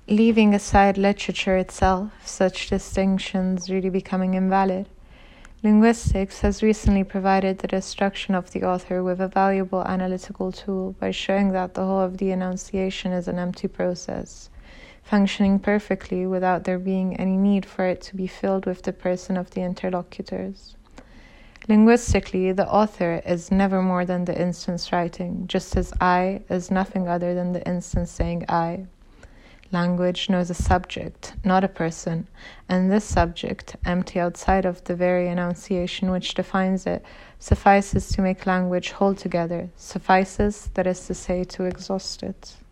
leaving aside literature itself, such distinctions really becoming invalid. Linguistics has recently provided the destruction of the author with a valuable analytical tool by showing that the whole of the enunciation is an empty process, functioning perfectly without there being any need for it to be filled with the person of the interlocutors. Linguistically, the author is never more than the instance writing, just as I is nothing other than the instance saying I. Language knows a subject, not a person, and this subject, empty outside of the very enunciation which defines it, suffices to make language hold together, suffices, that is to say, to exhaust it.